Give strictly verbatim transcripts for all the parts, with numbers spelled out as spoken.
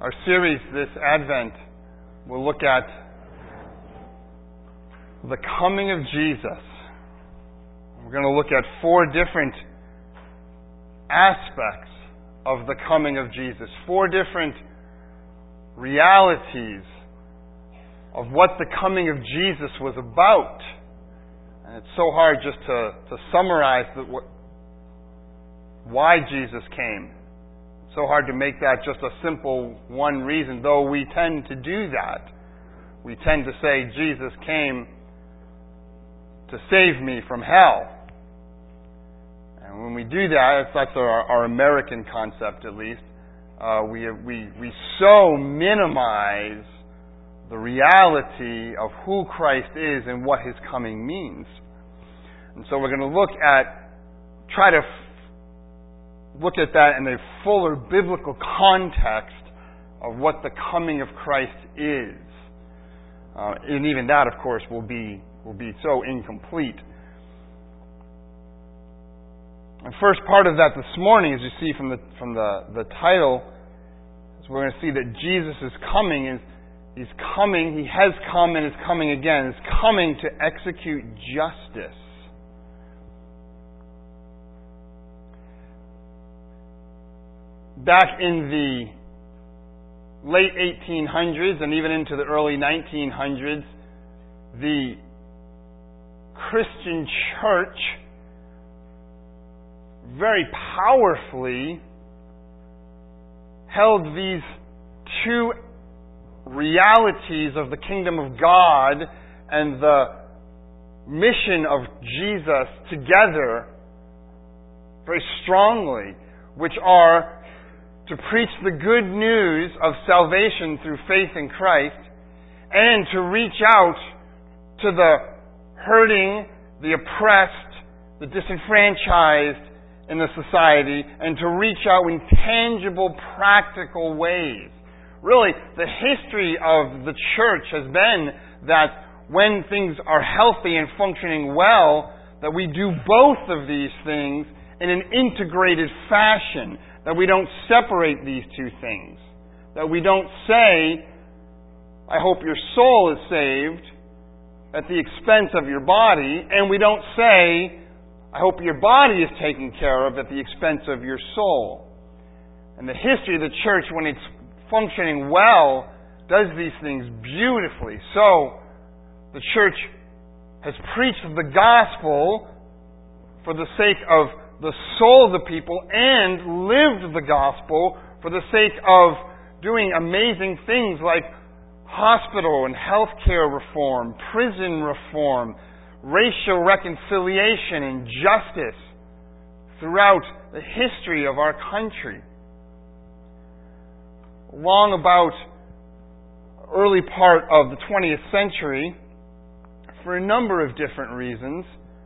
Our series this Advent will look at the coming of Jesus. We're going to look at four different aspects of the coming of Jesus, four different realities of what the coming of Jesus was about. And it's so hard just to, to summarize the, what, why Jesus came. It's so hard to make that just a simple one reason, though we tend to do that. We tend to say Jesus came to save me from hell. And when we do that, that's our, our American concept at least, uh, we, we, we so minimize the reality of who Christ is and what His coming means. And so we're going to look at, try to f- look at that in a fuller biblical context of what the coming of Christ is. Uh, and even that, of course, will be will be so incomplete. The first part of that this morning, as you see from the from the, the title, is we're going to see that Jesus is coming, and He's coming, He has come and is coming again. He's coming to execute justice. Back in the late eighteen hundreds and even into the early nineteen hundreds, the Christian church very powerfully held these two realities of the kingdom of God and the mission of Jesus together very strongly, which are to preach the good news of salvation through faith in Christ and to reach out to the hurting, the oppressed, the disenfranchised in the society, and to reach out in tangible, practical ways. Really, the history of the church has been that when things are healthy and functioning well, that we do both of these things in an integrated fashion, that we don't separate these two things, that we don't say, I hope your soul is saved at the expense of your body, and we don't say, I hope your body is taken care of at the expense of your soul. And the history of the church, when it's functioning well, does these things beautifully. So, the church has preached the gospel for the sake of the soul of the people and lived the gospel for the sake of doing amazing things like hospital and healthcare reform, prison reform, racial reconciliation and justice throughout the history of our country. Long about early part of the twentieth century, for a number of different reasons,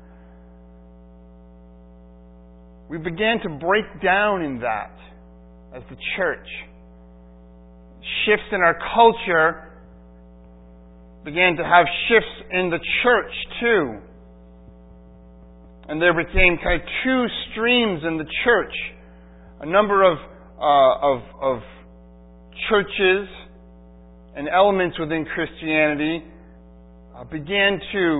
we began to break down in that as the church. Shifts in our culture began to have shifts in the church too. And there became kind of two streams in the church. A number of uh, of, of churches and elements within Christianity uh, began to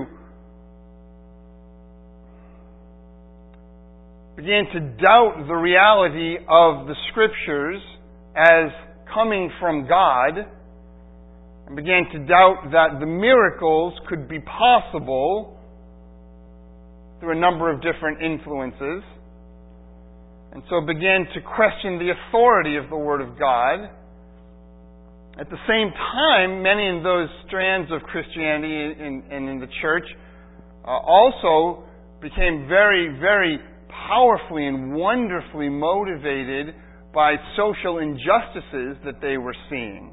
began to doubt the reality of the Scriptures as coming from God, and began to doubt that the miracles could be possible through a number of different influences, and so began to question the authority of the Word of God. At the same time, many in those strands of Christianity and in, in, in the church uh, also became very, very powerfully and wonderfully motivated by social injustices that they were seeing.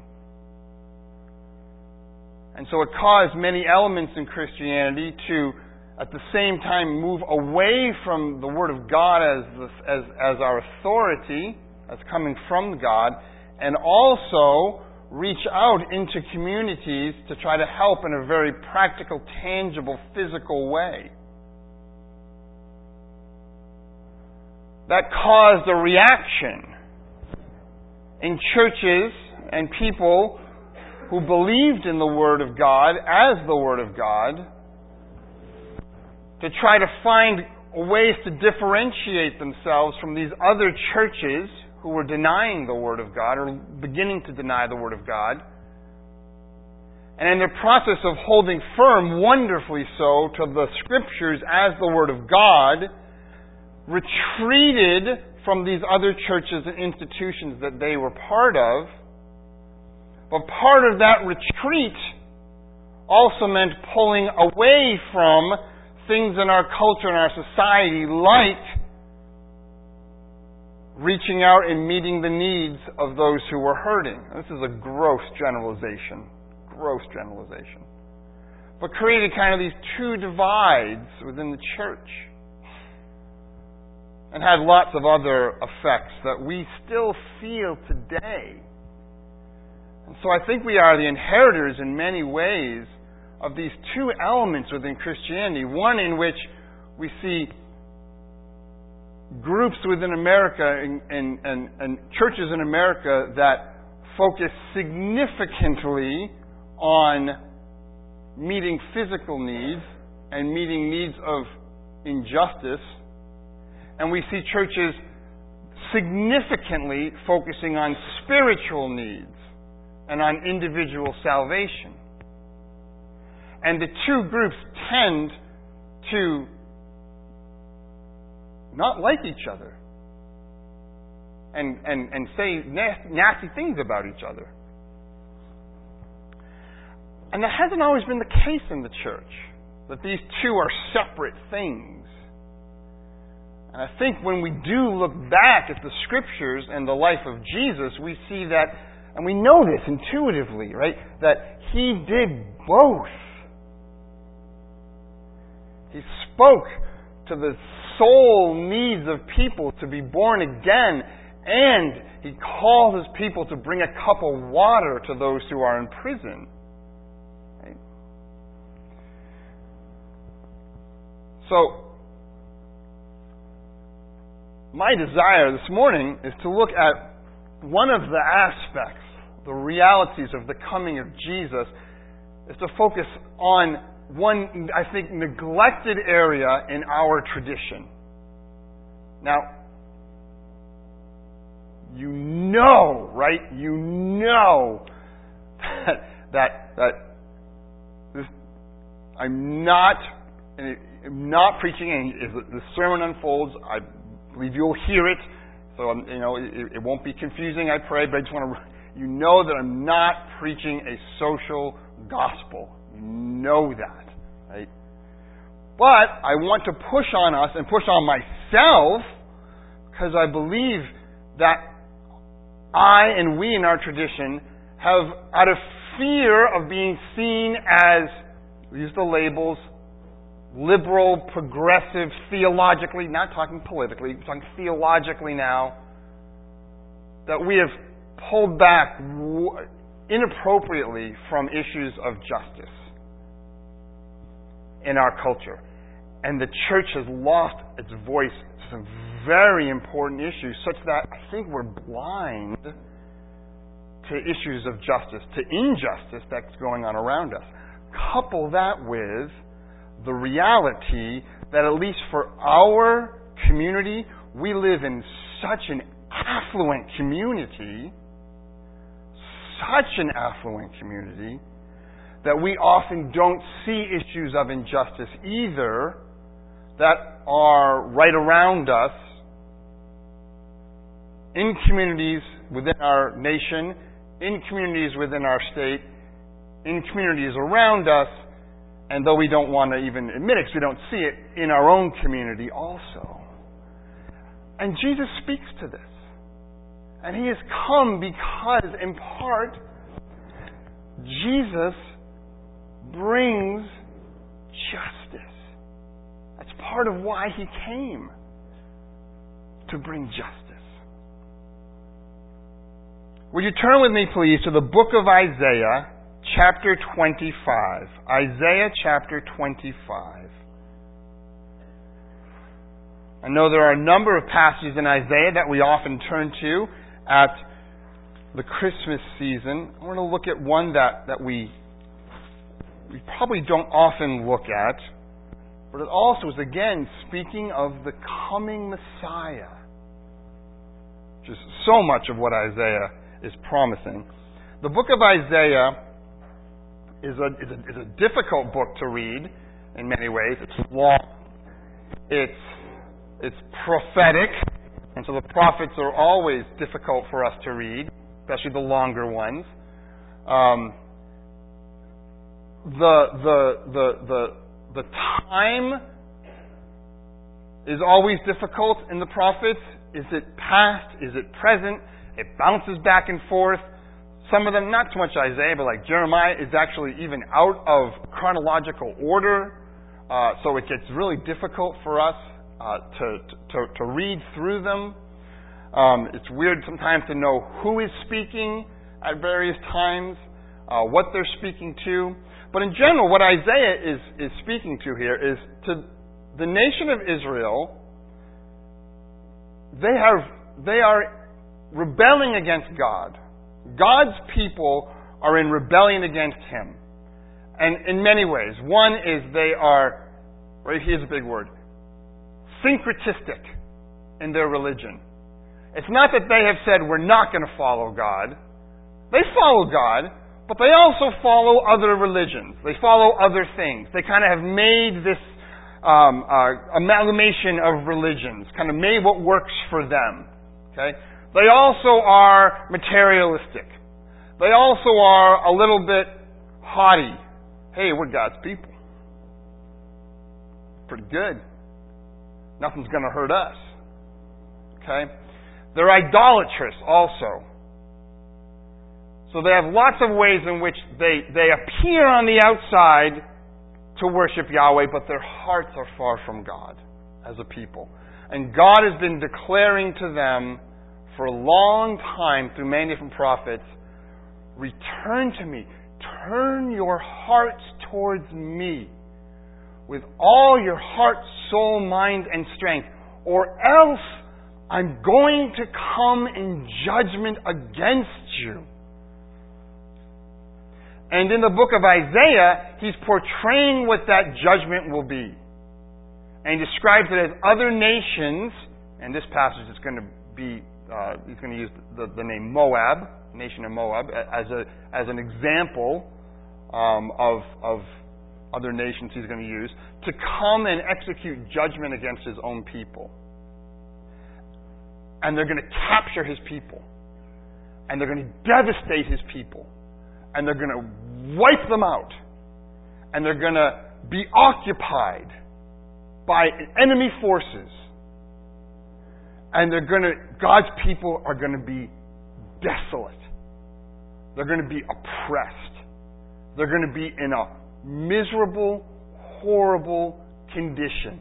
And so it caused many elements in Christianity to, at the same time, move away from the Word of God as, the, as, as our authority, as coming from God, and also reach out into communities to try to help in a very practical, tangible, physical way. That caused a reaction in churches and people who believed in the Word of God as the Word of God to try to find ways to differentiate themselves from these other churches who were denying the Word of God or beginning to deny the Word of God. And in the process of holding firm, wonderfully so, to the Scriptures as the Word of God, retreated from these other churches and institutions that they were part of. But part of that retreat also meant pulling away from things in our culture and our society, like reaching out and meeting the needs of those who were hurting. This is a gross generalization. Gross generalization. But created kind of these two divides within the church. And had lots of other effects that we still feel today. And so I think we are the inheritors in many ways of these two elements within Christianity. One in which we see groups within America and, and, and, and churches in America that focus significantly on meeting physical needs and meeting needs of injustice. And we see churches significantly focusing on spiritual needs and on individual salvation. And the two groups tend to not like each other and, and, and say nasty, nasty things about each other. And that hasn't always been the case in the church, that these two are separate things. And I think when we do look back at the Scriptures and the life of Jesus, we see that, and we know this intuitively, right, that He did both. He spoke to the soul needs of people to be born again, and He called His people to bring a cup of water to those who are in prison. Right? So, my desire this morning is to look at one of the aspects, the realities of the coming of Jesus, is to focus on one, I think, neglected area in our tradition. Now, you know, right? You know that that that this, I'm not I'm not preaching, and as the sermon unfolds, I believe you'll hear it. So I'm, you know, it, it won't be confusing, I pray. But I just want to, you know, that I'm not preaching a social gospel. You know that, right? But I want to push on us and push on myself, because I believe that I and we in our tradition have, out of fear of being seen as, use the labels, liberal, progressive, theologically, not talking politically, talking theologically now, that we have pulled back inappropriately from issues of justice in our culture. And the church has lost its voice to some very important issues, such that I think we're blind to issues of justice, to injustice that's going on around us. Couple that with the reality that, at least for our community, we live in such an affluent community, such an affluent community, that we often don't see issues of injustice either that are right around us in communities within our nation, in communities within our state, in communities around us, and though we don't want to even admit it because we don't see it, in our own community also. And Jesus speaks to this. And He has come because, in part, Jesus brings justice. That's part of why He came, to bring justice. Would you turn with me, please, to the book of Isaiah, chapter twenty-five. Isaiah chapter twenty-five. I know there are a number of passages in Isaiah that we often turn to at the Christmas season, I want to look at one that, that we, we probably don't often look at, but it also is, again, speaking of the coming Messiah, which is so much of what Isaiah is promising. The book of Isaiah is a, is a, is a difficult book to read in many ways. It's long. It's, it's prophetic. And so the prophets are always difficult for us to read, especially the longer ones. Um, the, the, the, the, the time is always difficult in the prophets. Is it past? Is it present? It bounces back and forth. Some of them, not so much Isaiah, but like Jeremiah, is actually even out of chronological order. Uh, so it gets really difficult for us uh, to, to to read through them. Um, it's weird sometimes to know who is speaking at various times, uh, what they're speaking to. But in general, what Isaiah is, is speaking to here is to the nation of Israel. They have they are rebelling against God. God's people are in rebellion against Him. And in many ways. One is they are, right, here's a big word, syncretistic in their religion. It's not that they have said, we're not going to follow God. They follow God, but they also follow other religions. They follow other things. They kind of have made this um, uh, amalgamation of religions, kind of made what works for them. Okay? They also are materialistic. They also are a little bit haughty. Hey, we're God's people. Pretty good. Nothing's going to hurt us. Okay? They're idolatrous also. So they have lots of ways in which they, they appear on the outside to worship Yahweh, but their hearts are far from God as a people. And God has been declaring to them for a long time through many different prophets, return to me. Turn your hearts towards me with all your heart, soul, mind, and strength, or else I'm going to come in judgment against you. And in the book of Isaiah, he's portraying what that judgment will be. And he describes it as other nations, and this passage is going to be Uh, he's going to use the, the name Moab, nation of Moab, as a as an example um, of of other nations he's going to use to come and execute judgment against his own people. And they're going to capture his people. And they're going to devastate his people. And they're going to wipe them out. And they're going to be occupied by enemy forces. And they're going to, God's people are going to be desolate. They're going to be oppressed. They're going to be in a miserable, horrible condition.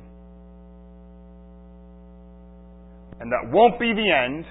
And that won't be the end.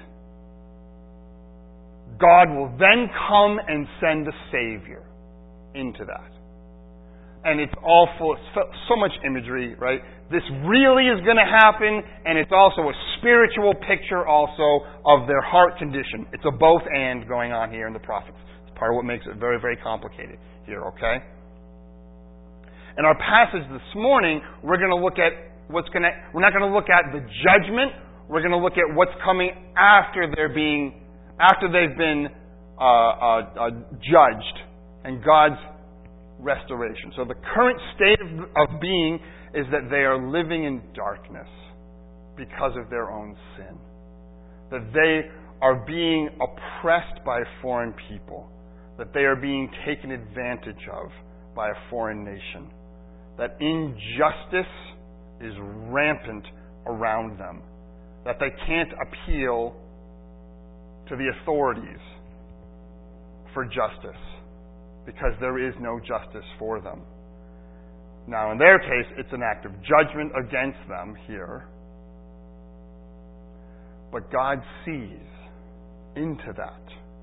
God will then come and send a Savior into that. And it's all full of so much imagery, right? This really is going to happen, and it's also a spiritual picture also of their heart condition. It's a both and going on here in the prophets. It's part of what makes it very, very complicated here, okay? In our passage this morning, we're going to look at what's going to, we're not going to look at the judgment. We're going to look at what's coming after they're being, after they've been uh, uh, uh, judged and God's restoration. So the current state of, of being is that they are living in darkness because of their own sin. That they are being oppressed by a foreign people. That they are being taken advantage of by a foreign nation. That injustice is rampant around them. That they can't appeal to the authorities for justice, because there is no justice for them. Now, in their case, it's an act of judgment against them here. But God sees into that.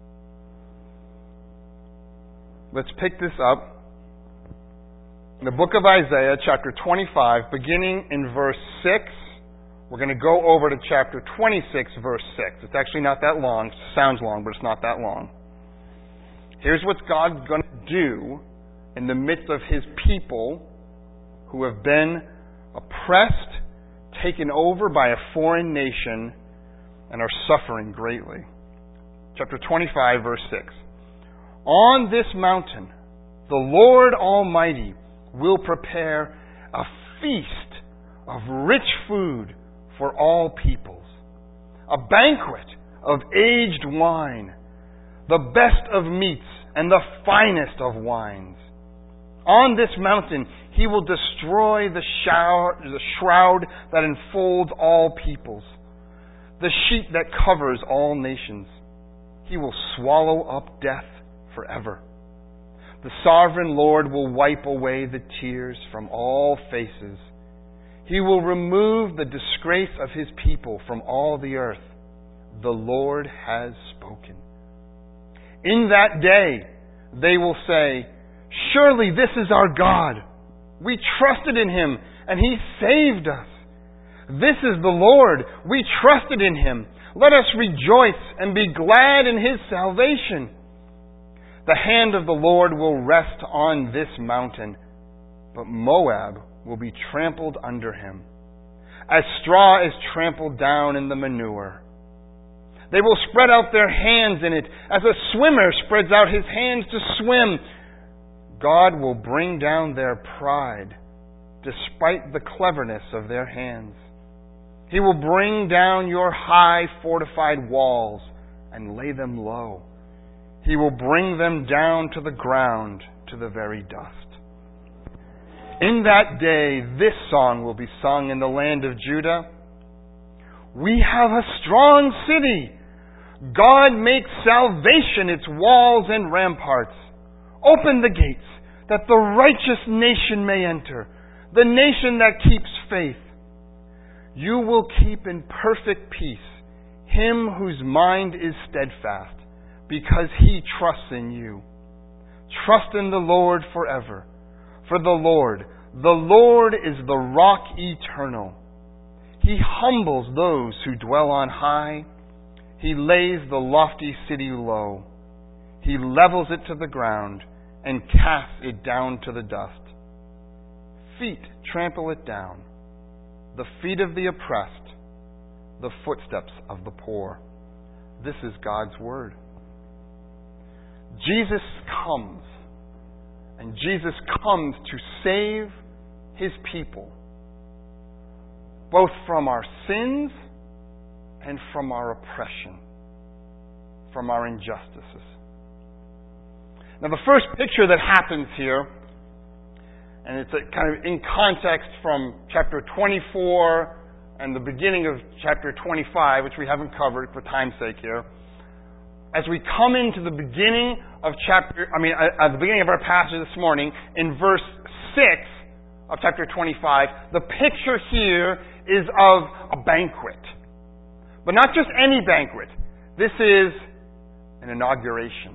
Let's pick this up in the book of Isaiah, chapter twenty-five, beginning in verse six we're going to go over to chapter twenty-six, verse six. It's actually not that long. It sounds long, but it's not that long. Here's what God's going to do in the midst of His people who have been oppressed, taken over by a foreign nation, and are suffering greatly. Chapter twenty-five, verse six. On this mountain, the Lord Almighty will prepare a feast of rich food for all peoples, a banquet of aged wine, the best of meats and the finest of wines. On this mountain, He will destroy the shroud, the shroud that enfolds all peoples, the sheet that covers all nations. He will swallow up death forever. The sovereign Lord will wipe away the tears from all faces. He will remove the disgrace of His people from all the earth. The Lord has spoken. In that day, they will say, surely this is our God. We trusted in Him, and He saved us. This is the Lord. We trusted in Him. Let us rejoice and be glad in His salvation. The hand of the Lord will rest on this mountain, but Moab will be trampled under him, as straw is trampled down in the manure. They will spread out their hands in it, as a swimmer spreads out his hands to swim. God will bring down their pride, despite the cleverness of their hands. He will bring down your high fortified walls and lay them low. He will bring them down to the ground, to the very dust. In that day, this song will be sung in the land of Judah. We have a strong city. God makes salvation its walls and ramparts. Open the gates, that the righteous nation may enter, the nation that keeps faith. You will keep in perfect peace him whose mind is steadfast, because he trusts in you. Trust in the Lord forever. For the Lord, the Lord is the rock eternal. He humbles those who dwell on high. He lays the lofty city low. He levels it to the ground and casts it down to the dust. Feet trample it down, the feet of the oppressed, the footsteps of the poor. This is God's word. Jesus comes, and Jesus comes to save His people, both from our sins and from our oppression, from our injustices. Now, the first picture that happens here, and it's a kind of in context from chapter twenty-four and the beginning of chapter twenty-five, which we haven't covered for time's sake here. As we come into the beginning of chapter, I mean, at the beginning of our passage this morning, in verse six of chapter twenty-five, the picture here is of a banquet. But not just any banquet. This is an inauguration.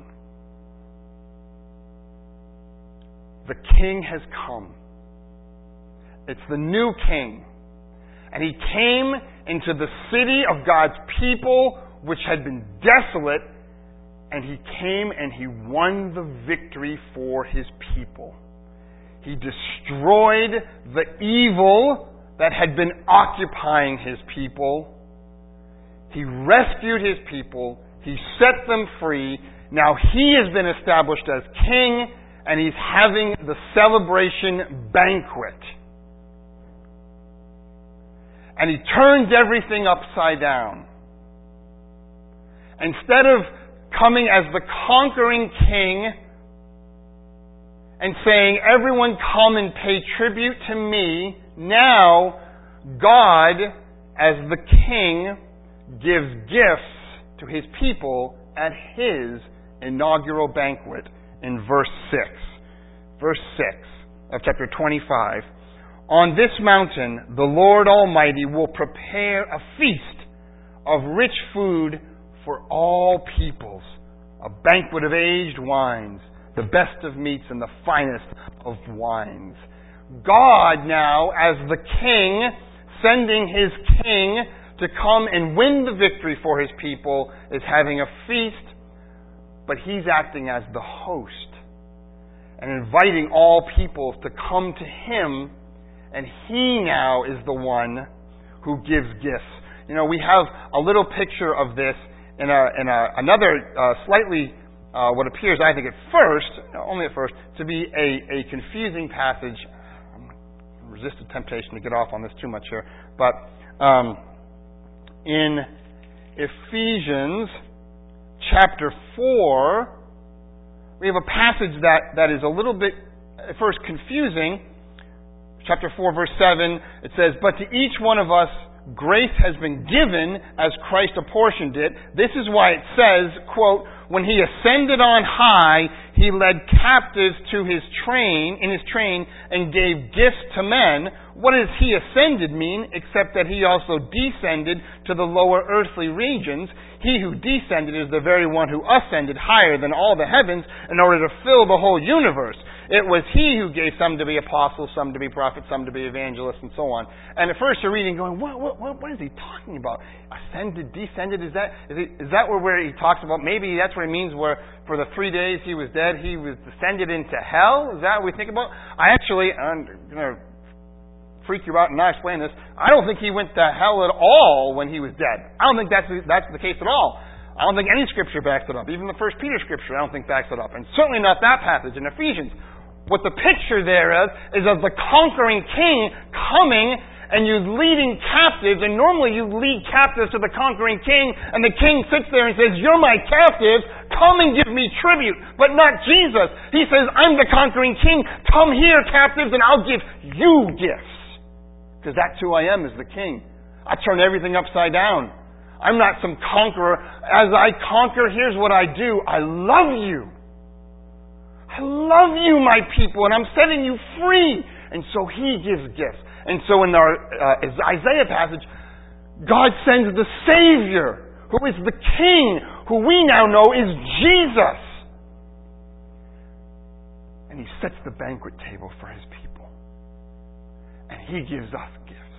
The king has come. It's the new king. And he came into the city of God's people, which had been desolate, and he came and he won the victory for his people. He destroyed the evil that had been occupying his people. He rescued his people. He set them free. Now he has been established as king, and he's having the celebration banquet. And he turns everything upside down. Instead of coming as the conquering king and saying, everyone come and pay tribute to me, now God, as the king, gives gifts to his people at his inaugural banquet in verse six. Verse six of chapter twenty-five. On this mountain, the Lord Almighty will prepare a feast of rich food for all peoples, a banquet of aged wines, the best of meats and the finest of wines. God now, as the king, sending His King to come and win the victory for His people, is having a feast, but He's acting as the host and inviting all peoples to come to Him, and He now is the one who gives gifts. You know, we have a little picture of this in, a, in a, another uh, slightly, uh, what appears, I think at first, only at first, to be a, a confusing passage. I resist the temptation to get off on this too much here. But um, in Ephesians chapter four, we have a passage that, that is a little bit, at first, confusing. Chapter four, verse seven, it says, "But to each one of us grace has been given as Christ apportioned it." This is why it says, quote, "When He ascended on high, He led captives to His train, in His train, and gave gifts to men." What does He ascended mean, except that He also descended to the lower earthly regions? He who descended is the very one who ascended higher than all the heavens in order to fill the whole universe. It was He who gave some to be apostles, some to be prophets, some to be evangelists, and so on. And at first you're reading going, what, what, what, what is he talking about? Ascended, descended, is that, is, it, is that where, where he talks about, maybe that's what he means where for the three days he was dead, he was descended into hell? Is that what we think about? I actually, I'm going to freak you out and not explain this, I don't think he went to hell at all when he was dead. I don't think that's, that's the case at all. I don't think any scripture backs it up. Even the First Peter scripture I don't think backs it up. And certainly not that passage in Ephesians. What the picture there is, is of the conquering king coming and you leading captives, and normally you lead captives to the conquering king, and the king sits there and says, "You're my captives, come and give me tribute." But not Jesus. He says, "I'm the conquering king, come here, captives, and I'll give you gifts." Because that's who I am as the king. I turn everything upside down. I'm not some conqueror. As I conquer, here's what I do. I love you. I love you, my people, and I'm setting you free. And so He gives gifts. And so in our uh, Isaiah passage, God sends the Savior, who is the King, who we now know is Jesus. And He sets the banquet table for His people. And He gives us gifts.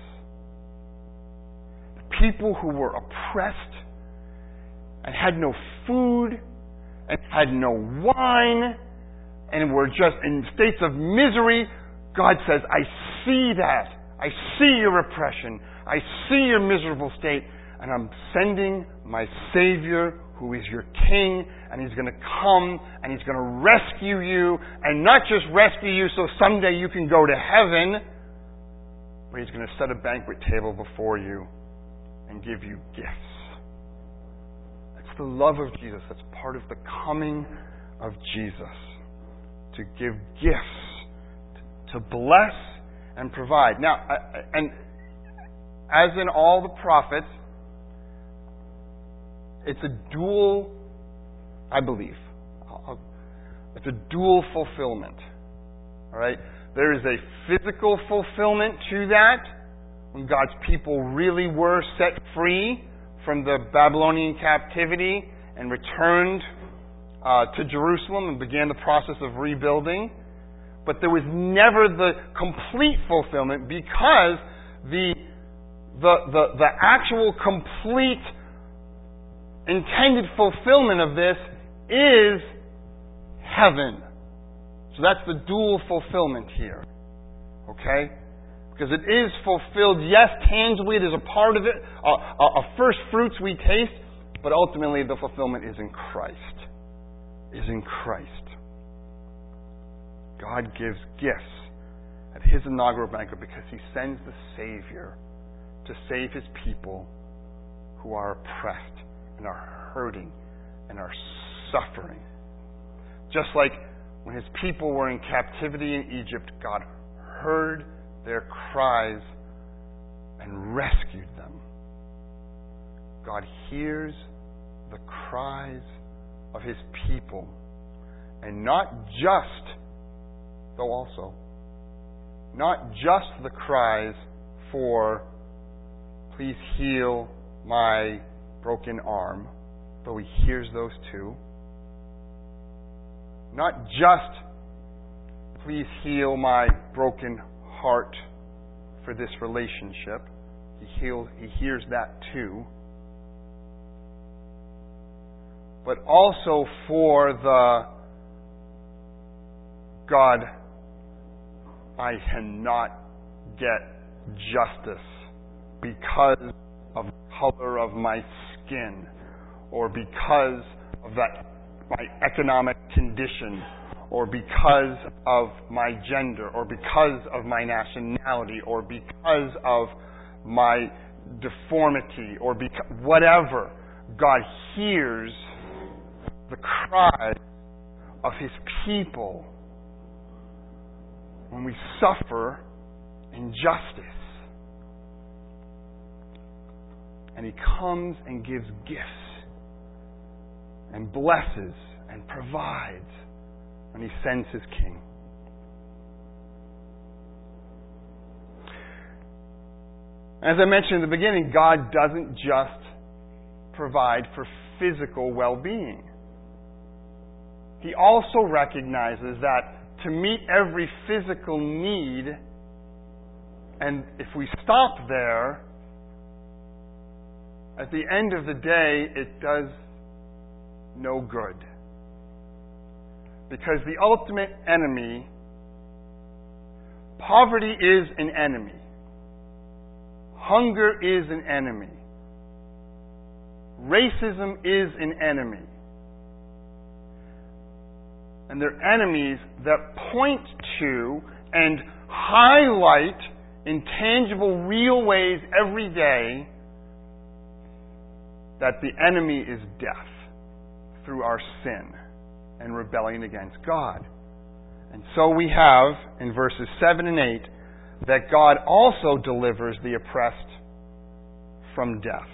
The people who were oppressed and had no food and had no wine and were just in states of misery, God says, "I see that. I see your oppression. I see your miserable state. And I'm sending my Savior, who is your King, and He's going to come, and He's going to rescue you, and not just rescue you so someday you can go to heaven, but He's going to set a banquet table before you and give you gifts." That's the love of Jesus. That's part of the coming of Jesus. To give gifts, to bless and provide. Now, and as in all the prophets, it's a dual, I believe, it's a dual fulfillment. All right? There is a physical fulfillment to that, when God's people really were set free from the Babylonian captivity and returned Uh, to Jerusalem and began the process of rebuilding. But there was never the complete fulfillment, because the, the, the, the actual complete intended fulfillment of this is heaven. So that's the dual fulfillment here. Okay? Because it is fulfilled, yes, tangibly, there's a part of it, a, a, a first fruits we taste, but ultimately the fulfillment is in Christ. Is in Christ. God gives gifts at His inaugural banquet because He sends the Savior to save His people who are oppressed and are hurting and are suffering. Just like when His people were in captivity in Egypt, God heard their cries and rescued them. God hears the cries of His people, and not just, though also, not just the cries for, "Please heal my broken arm," though He hears those too. Not just, "Please heal my broken heart for this relationship," He heals, He hears that too. But also for the God, I cannot get justice because of the color of my skin, or because of that my economic condition, or because of my gender, or because of my nationality, or because of my deformity, or because whatever. God hears the cry of His people when we suffer injustice. And He comes and gives gifts and blesses and provides when He sends His King. As I mentioned in the beginning, God doesn't just provide for physical well-being. He also recognizes that to meet every physical need, and if we stop there, at the end of the day, it does no good. Because the ultimate enemy, poverty is an enemy. Hunger is an enemy. Racism is an enemy. And they're enemies that point to and highlight in tangible, real ways every day that the enemy is death through our sin and rebellion against God. And so we have, in verses seven and eight, that God also delivers the oppressed from death.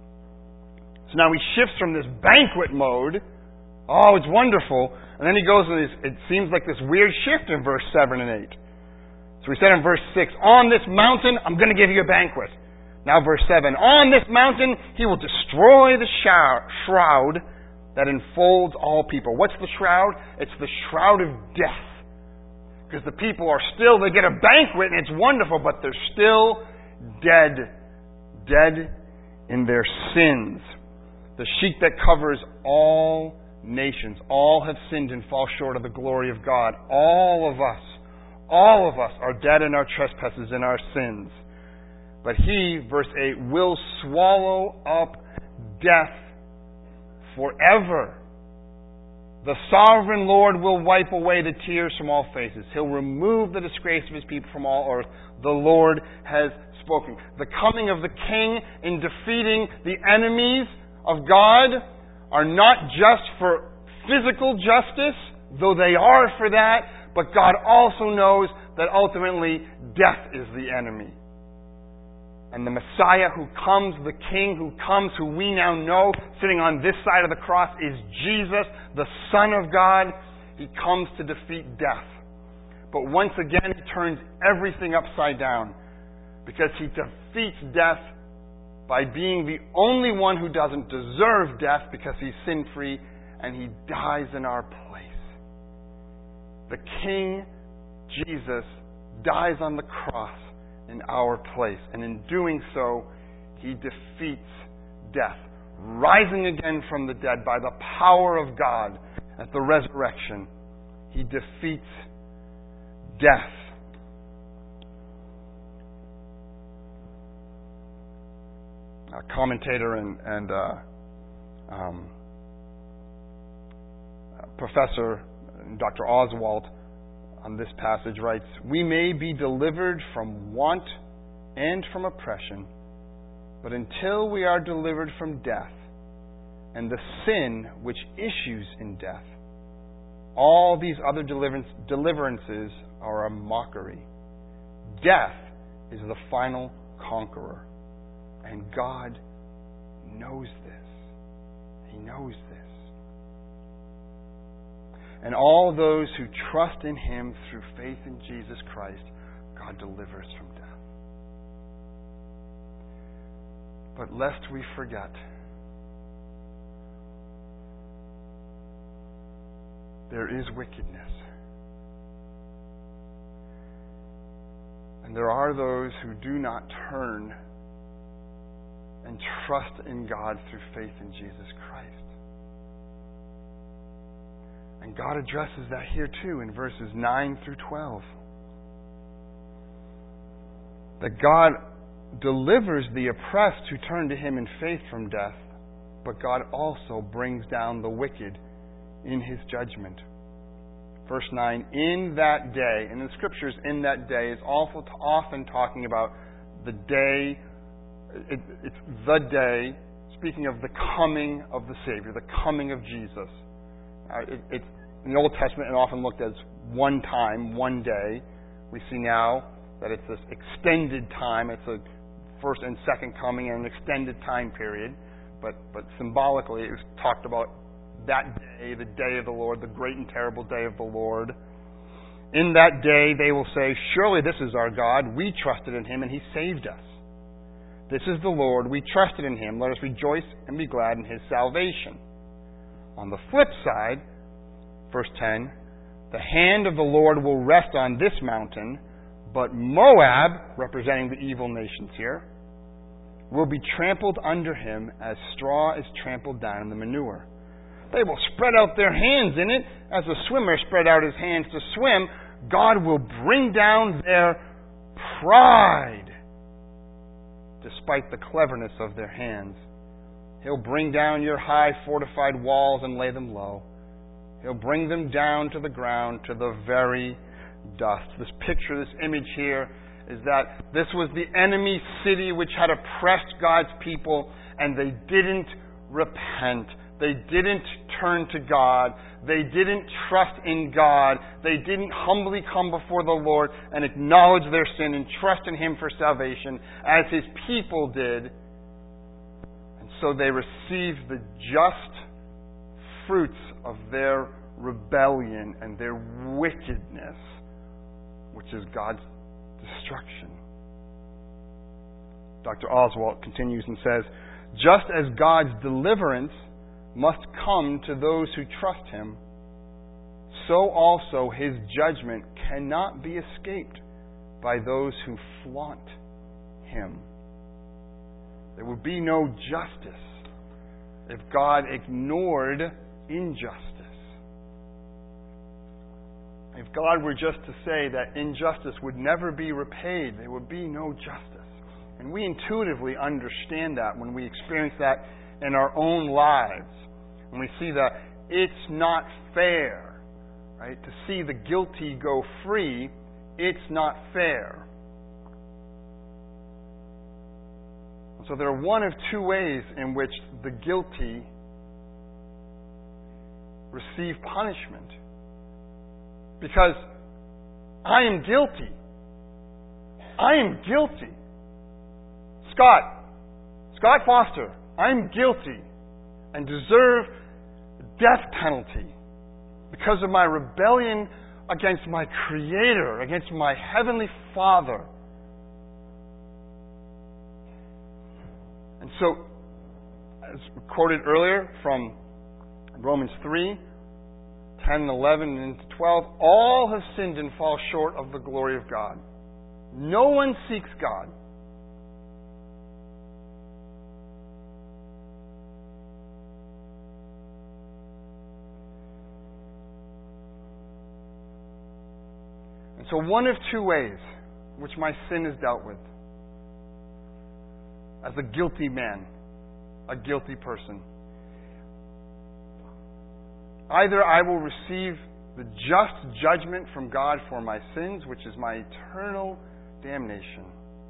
So now he shifts from this banquet mode, oh, it's wonderful, and then he goes to this, it seems like this weird shift in verse seven and eight. So we said in verse six, on this mountain, I'm going to give you a banquet. Now verse seven, on this mountain, he will destroy the shroud that enfolds all people. What's the shroud? It's the shroud of death. Because the people are still, they get a banquet and it's wonderful, but they're still dead. Dead in their sins. The sheet that covers all nations. All have sinned and fall short of the glory of God. All of us, all of us are dead in our trespasses and our sins. But he, verse eight, will swallow up death forever. The sovereign Lord will wipe away the tears from all faces. He'll remove the disgrace of his people from all earth. The Lord has spoken. The coming of the King in defeating the enemies of God are not just for physical justice, though they are for that, but God also knows that ultimately death is the enemy. And the Messiah who comes, the King who comes, who we now know sitting on this side of the cross, is Jesus, the Son of God. He comes to defeat death. But once again, he turns everything upside down, because he defeats death by being the only one who doesn't deserve death, because he's sin-free, and he dies in our place. The King, Jesus, dies on the cross in our place. And in doing so, he defeats death, rising again from the dead by the power of God at the resurrection. He defeats death. A commentator and, and uh, um, professor, Doctor Oswalt, on this passage writes, we may be delivered from want and from oppression, but until we are delivered from death and the sin which issues in death, all these other deliverance, deliverances are a mockery. Death is the final conqueror, and God knows this. He knows this. And all those who trust in him through faith in Jesus Christ, God delivers from death. But lest we forget, there is wickedness. And there are those who do not turn and trust in God through faith in Jesus Christ. And God addresses that here too in verses nine through twelve. That God delivers the oppressed who turn to Him in faith from death, but God also brings down the wicked in His judgment. Verse nine, in that day, and in the Scriptures, in that day is awful, often talking about the day, it, it's the day, speaking of the coming of the Savior, the coming of Jesus. Uh, it, it's, in the Old Testament, it often looked as one time, one day. We see now that it's this extended time. It's a first and second coming in an extended time period. But, but symbolically, it was talked about that day, the day of the Lord, the great and terrible day of the Lord. In that day, they will say, surely this is our God. We trusted in Him, and He saved us. This is the Lord. We trusted in Him. Let us rejoice and be glad in His salvation. On the flip side, verse ten, the hand of the Lord will rest on this mountain, but Moab, representing the evil nations here, will be trampled under him as straw is trampled down in the manure. They will spread out their hands in it as a swimmer spread out his hands to swim. God will bring down their pride despite the cleverness of their hands. He'll bring down your high fortified walls and lay them low. He'll bring them down to the ground, to the very dust. This picture, this image here, is that this was the enemy city which had oppressed God's people, and they didn't repent. They didn't turn to God. They didn't trust in God. They didn't humbly come before the Lord and acknowledge their sin and trust in Him for salvation as His people did. And so they received the just fruits of their rebellion and their wickedness, which is God's destruction. Doctor Oswalt continues and says, just as God's deliverance must come to those who trust Him, so also His judgment cannot be escaped by those who flaunt Him. There would be no justice if God ignored injustice. If God were just to say that injustice would never be repaid, there would be no justice. And we intuitively understand that when we experience that in our own lives. When we see that it's not fair, right? To see the guilty go free, it's not fair. So there are one of two ways in which the guilty receive punishment. Because I am guilty. I am guilty. Scott, Scott Foster, I'm guilty and deserve death penalty because of my rebellion against my Creator, against my Heavenly Father. And so, as quoted earlier from Romans three, ten and eleven and into twelve, all have sinned and fall short of the glory of God. No one seeks God. And so one of two ways in which my sin is dealt with as a guilty man, a guilty person. Either I will receive the just judgment from God for my sins, which is my eternal damnation,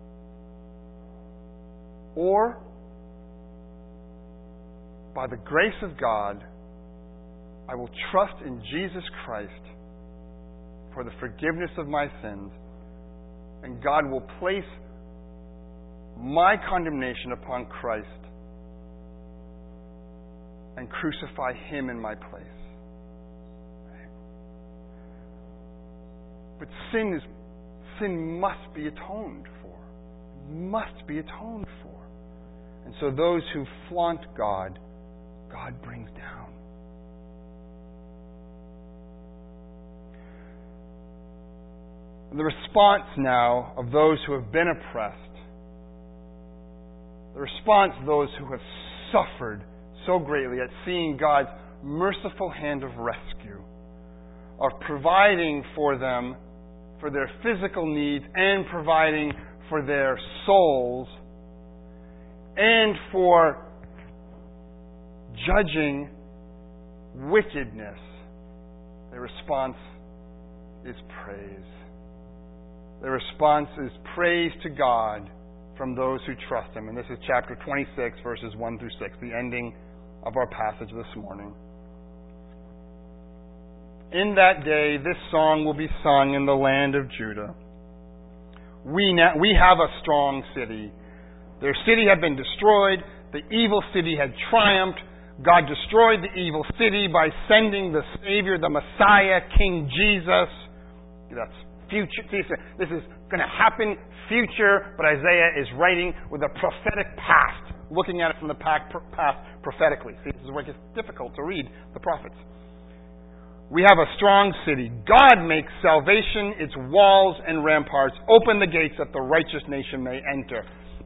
or by the grace of God, I will trust in Jesus Christ for the forgiveness of my sins, and God will place my condemnation upon Christ and crucify Him in my place. But sin is sin must be atoned for. Must be atoned for. And so those who flaunt God, God brings down. The response now of those who have been oppressed The response of those who have suffered so greatly at seeing God's merciful hand of rescue, of providing for them, for their physical needs, and providing for their souls, and for judging wickedness. Their response is praise. Their response is praise to God from those who trust Him. And this is chapter twenty-six, verses one through six, the ending of our passage this morning. In that day, this song will be sung in the land of Judah. We, now, we have a strong city. Their city had been destroyed. The evil city had triumphed. God destroyed the evil city by sending the Savior, the Messiah, King Jesus. That's future. This is going to happen future, but Isaiah is writing with a prophetic past, looking at it from the past prophetically. See, this is where it gets difficult to read the prophets. We have a strong city. God makes salvation its walls and ramparts. Open the gates that the righteous nation may enter.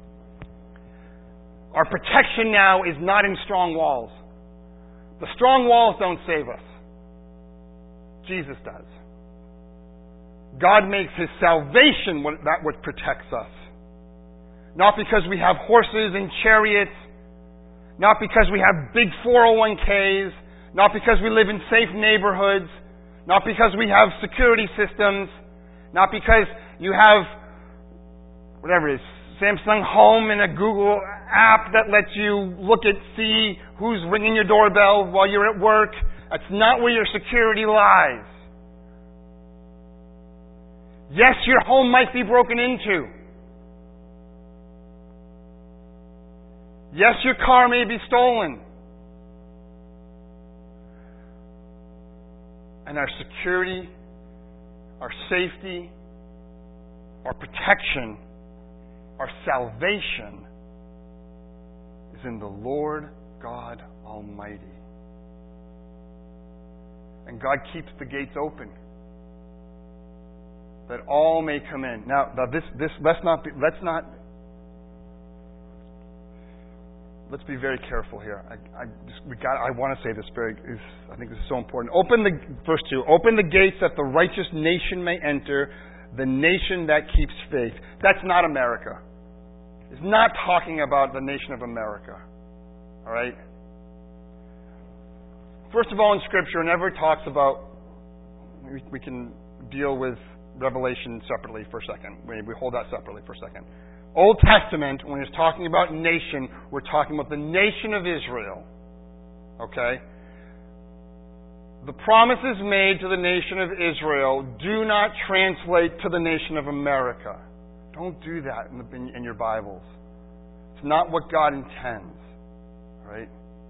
Our protection now is not in strong walls. The strong walls don't save us. Jesus does. God makes His salvation that what protects us. Not because we have horses and chariots. Not because we have big four oh one k's. Not because we live in safe neighborhoods. Not because we have security systems. Not because you have, whatever it is, Samsung Home and a Google app that lets you look at, see who's ringing your doorbell while you're at work. That's not where your security lies. Yes, your home might be broken into. Yes, your car may be stolen. And our security, our safety, our protection, our salvation is in the Lord God Almighty. And God keeps the gates open that all may come in. Now, now this, this, let's not be, let's not, let's be very careful here. I, I, just, we got, I want to say this very, is, I think this is so important. Open the, verse two, open the gates that the righteous nation may enter, the nation that keeps faith. That's not America. It's not talking about the nation of America. All right? First of all, in Scripture, it never talks about, we, we can deal with Revelation separately for a second. We, we hold that separately for a second. Old Testament, when it's talking about nation, we're talking about the nation of Israel. Okay? The promises made to the nation of Israel do not translate to the nation of America. Don't do that in, the, in, in your Bibles. It's not what God intends. Right?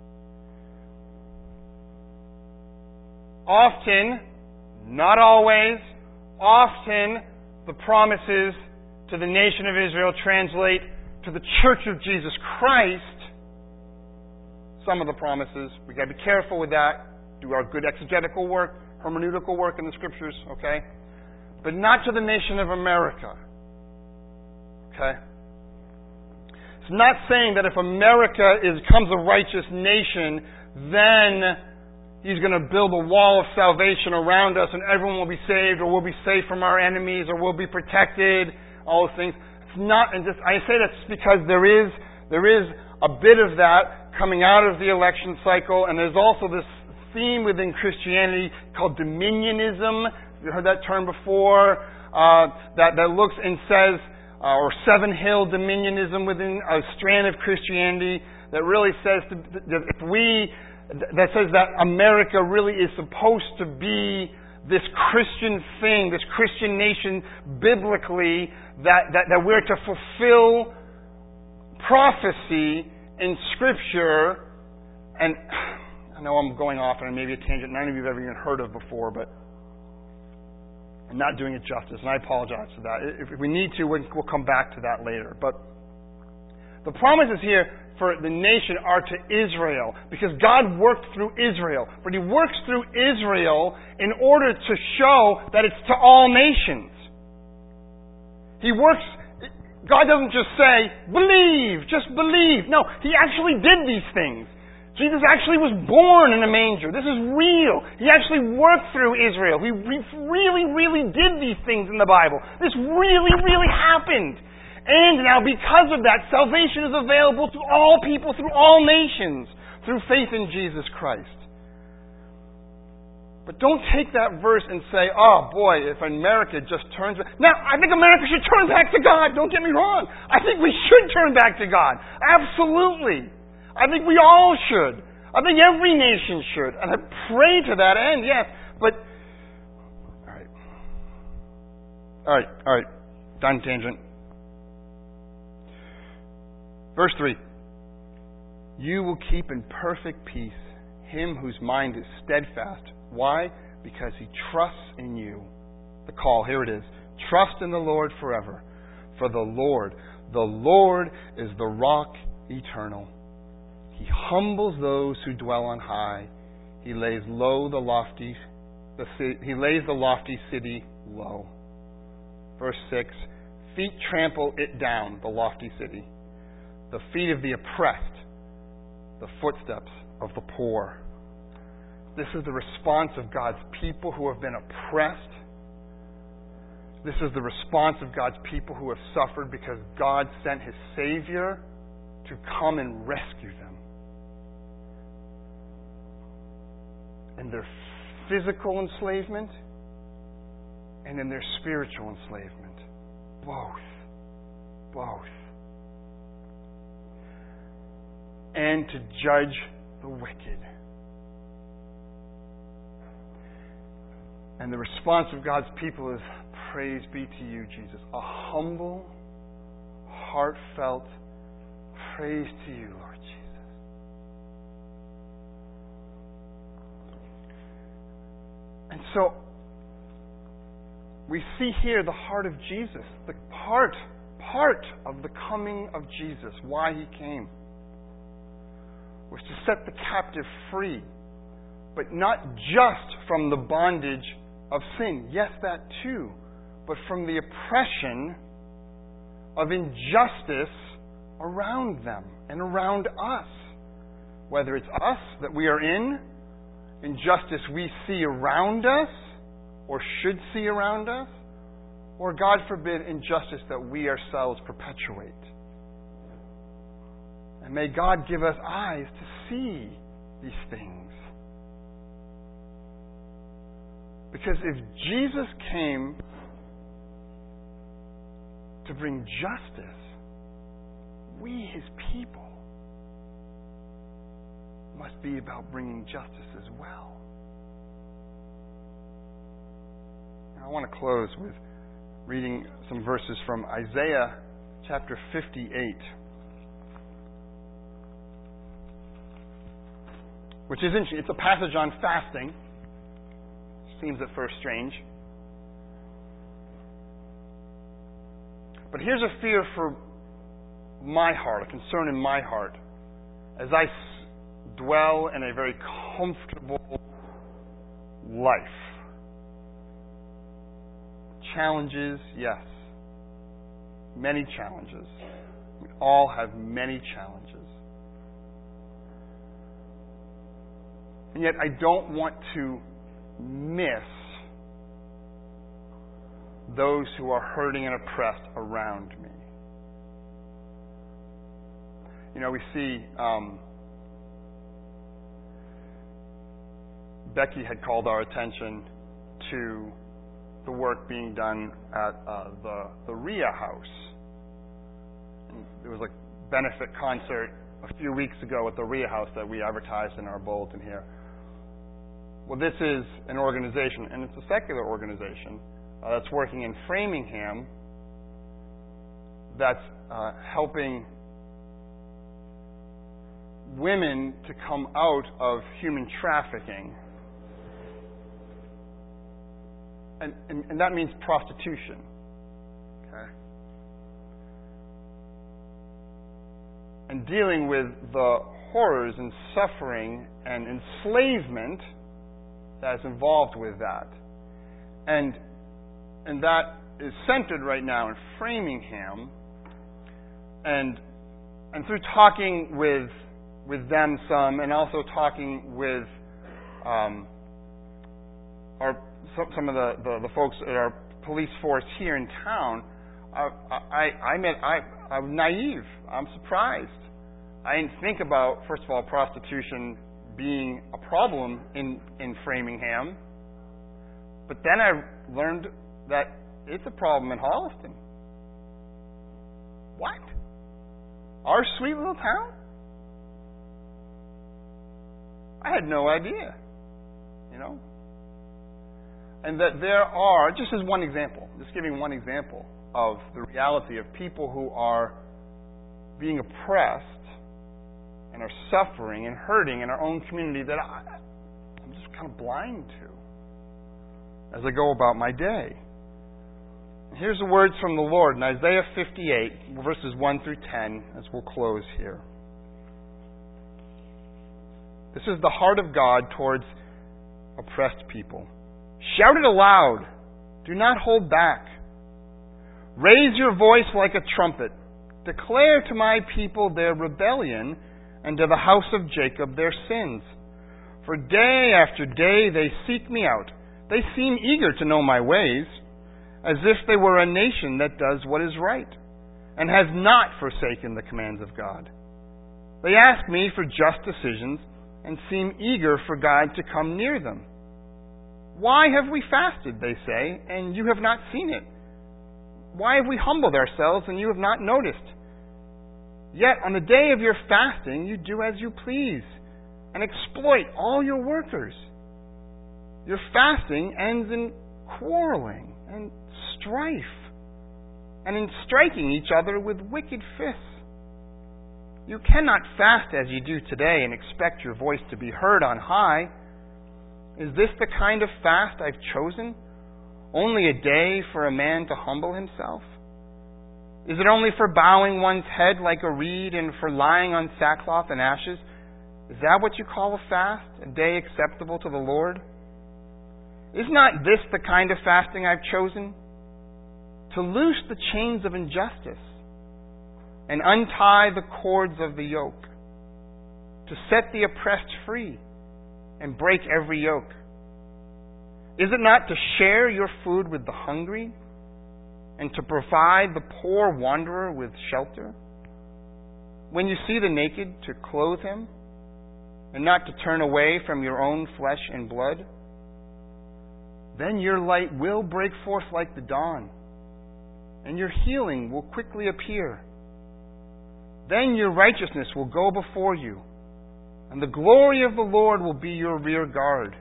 Often, not always, often the promises to the nation of Israel translate to the Church of Jesus Christ. Some of the promises, we've got to be careful with that. Do our good exegetical work, hermeneutical work in the Scriptures, okay? But not to the nation of America. Okay? It's not saying that if America is, becomes a righteous nation, then He's going to build a wall of salvation around us and everyone will be saved or we'll be safe from our enemies or we'll be protected, all those things. It's not, and just, I say that because there is, there is a bit of that coming out of the election cycle, and there's also this theme within Christianity called dominionism. You heard that term before? Uh, that, that looks and says, uh, or Seven Hill dominionism within a strand of Christianity that really says to, that if we that says that America really is supposed to be this Christian thing, this Christian nation, biblically, that, that, that we're to fulfill prophecy in Scripture. And I know I'm going off on maybe a tangent none of you have ever even heard of before, but I'm not doing it justice, and I apologize for that. If we need to, we'll come back to that later. But the promises here for the nation are to Israel, because God worked through Israel. But He works through Israel in order to show that it's to all nations. He works God doesn't just say, believe, just believe. No, He actually did these things. Jesus actually was born in a manger. This is real. He actually worked through Israel. He really, really did these things in the Bible. This really, really happened. And now because of that, salvation is available to all people through all nations through faith in Jesus Christ. But don't take that verse and say, oh boy, if America just turns back. Now, I think America should turn back to God. Don't get me wrong. I think we should turn back to God. Absolutely. I think we all should. I think every nation should. And I pray to that end, yes. But, all right. All right, all right. Done tangent. Verse three. You will keep in perfect peace him whose mind is steadfast. Why? Because he trusts in you. The call, here it is. Trust in the Lord forever. For the Lord, the Lord is the rock eternal. He humbles those who dwell on high. He lays low the lofty, the, he lays the lofty city low. Verse six. Feet trample it down, the lofty city. The feet of the oppressed, the footsteps of the poor. This is the response of God's people who have been oppressed. This is the response of God's people who have suffered because God sent His Savior to come and rescue them. In their physical enslavement and in their spiritual enslavement. Both. Both. And to judge the wicked. And the response of God's people is, praise be to you, Jesus. A humble, heartfelt praise to you, Lord Jesus. And so, we see here the heart of Jesus, the part, part of the coming of Jesus, why He came, was to set the captive free, but not just from the bondage of sin. Yes, that too. But from the oppression of injustice around them and around us. Whether it's us that we are in, injustice we see around us, or should see around us, or, God forbid, injustice that we ourselves perpetuate. And may God give us eyes to see these things. Because if Jesus came to bring justice, we, His people, must be about bringing justice as well. Now, I want to close with reading some verses from Isaiah chapter fifty-eight, which is interesting. It's a passage on fasting. Seems at first strange. But here's a fear for my heart, a concern in my heart, as I dwell in a very comfortable life. Challenges, yes. Many challenges. We all have many challenges. And yet I don't want to miss those who are hurting and oppressed around me. You know, we see um, Becky had called our attention to the work being done at uh, the the R I A House. And there was a benefit concert a few weeks ago at the R I A House that we advertised in our bulletin here. Well, this is an organization, and it's a secular organization, uh, that's working in Framingham, that's uh, helping women to come out of human trafficking. And, and, and that means prostitution. Okay? And dealing with the horrors and suffering and enslavement that is involved with that. And and that is centered right now in Framingham and and through talking with with them some, and also talking with um, our some, some of the, the, the folks at our police force here in town, I I, I met I I'm naive. I'm surprised. I didn't think about, first of all, prostitution being a problem in in Framingham, but then I learned that it's a problem in Holliston. What? Our sweet little town? I had no idea, you know? And that there are, just as one example, just giving one example of the reality of people who are being oppressed and are suffering and hurting in our own community that I, I'm just kind of blind to as I go about my day. Here's the words from the Lord in Isaiah fifty-eight, verses one through ten, as we'll close here. This is the heart of God towards oppressed people. Shout it aloud. Do not hold back. Raise your voice like a trumpet. Declare to my people their rebellion, and to the house of Jacob their sins. For day after day they seek me out. They seem eager to know my ways, as if they were a nation that does what is right, and has not forsaken the commands of God. They ask me for just decisions, and seem eager for God to come near them. Why have we fasted, they say, and you have not seen it? Why have we humbled ourselves, and you have not noticed? Yet on the day of your fasting, you do as you please, and exploit all your workers. Your fasting ends in quarreling and strife, and in striking each other with wicked fists. You cannot fast as you do today and expect your voice to be heard on high. Is this the kind of fast I've chosen? Only a day for a man to humble himself? Is it only for bowing one's head like a reed and for lying on sackcloth and ashes? Is that what you call a fast, a day acceptable to the Lord? Is not this the kind of fasting I've chosen? To loose the chains of injustice and untie the cords of the yoke, to set the oppressed free and break every yoke. Is it not to share your food with the hungry and to provide the poor wanderer with shelter? When you see the naked, to clothe him and not to turn away from your own flesh and blood? Then your light will break forth like the dawn, and your healing will quickly appear. Then your righteousness will go before you, and the glory of the Lord will be your rear guard.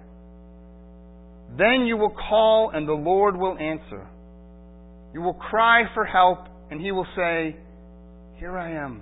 Then you will call, and the Lord will answer. You will cry for help, and He will say, Here I am.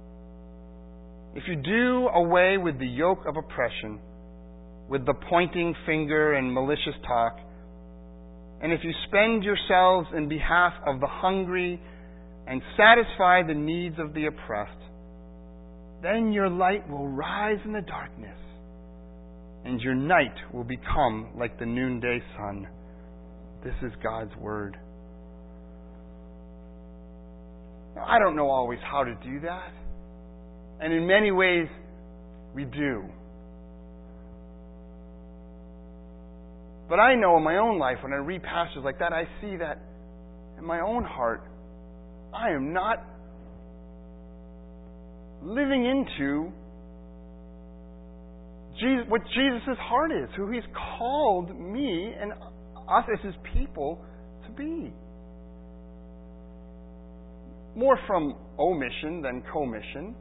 If you do away with the yoke of oppression, with the pointing finger and malicious talk, and if you spend yourselves in behalf of the hungry and satisfy the needs of the oppressed, then your light will rise in the darkness, and your night will become like the noonday sun. This is God's Word. Now, I don't know always how to do that, and in many ways we do. But I know in my own life, when I read passages like that, I see that in my own heart, I am not living into Jesus, what Jesus' heart is, who He's called me and us as His people to be. More from omission than commission.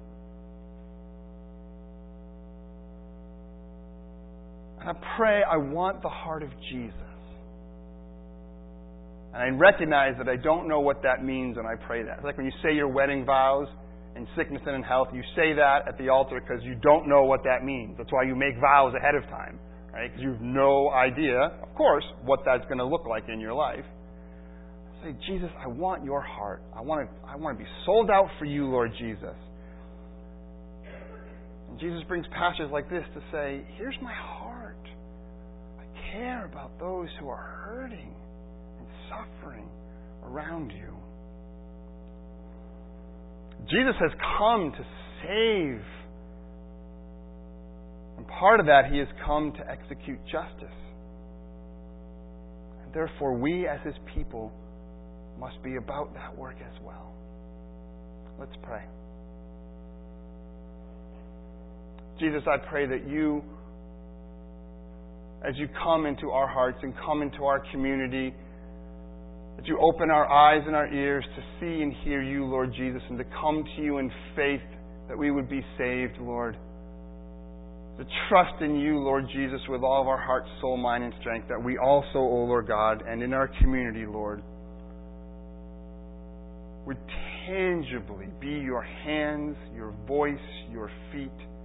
And I pray I want the heart of Jesus. And I recognize that I don't know what that means when I pray that. It's like when you say your wedding vows in sickness and in health, you say that at the altar because you don't know what that means. That's why you make vows ahead of time, right? Because you have no idea, of course, what that's going to look like in your life. I say, Jesus, I want your heart. I want to, I want to be sold out for you, Lord Jesus. And Jesus brings passages like this to say, here's my heart. I care about those who are hurting and suffering around you. Jesus has come to save. And part of that, He has come to execute justice. And therefore, we as His people must be about that work as well. Let's pray. Jesus, I pray that You, as You come into our hearts and come into our community, that You open our eyes and our ears to see and hear You, Lord Jesus, and to come to You in faith that we would be saved, Lord. To trust in You, Lord Jesus, with all of our heart, soul, mind, and strength, that we also, O Lord God, and in our community, Lord, would tangibly be Your hands, Your voice, Your feet,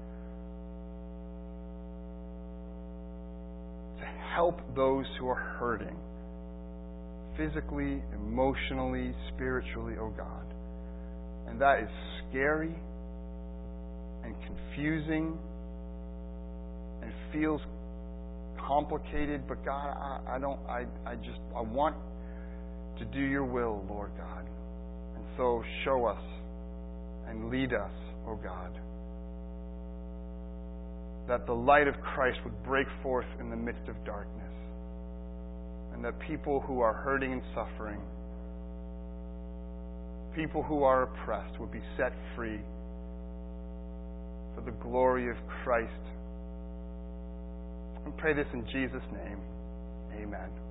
to help those who are hurting, physically, emotionally, spiritually, O God. And that is scary and confusing and feels complicated, but God, I, I don't, I, I just, I want to do Your will, Lord God. And so show us and lead us, O God, that the light of Christ would break forth in the midst of darkness, and that people who are hurting and suffering, people who are oppressed, would be set free for the glory of Christ. And pray this in Jesus' name. Amen.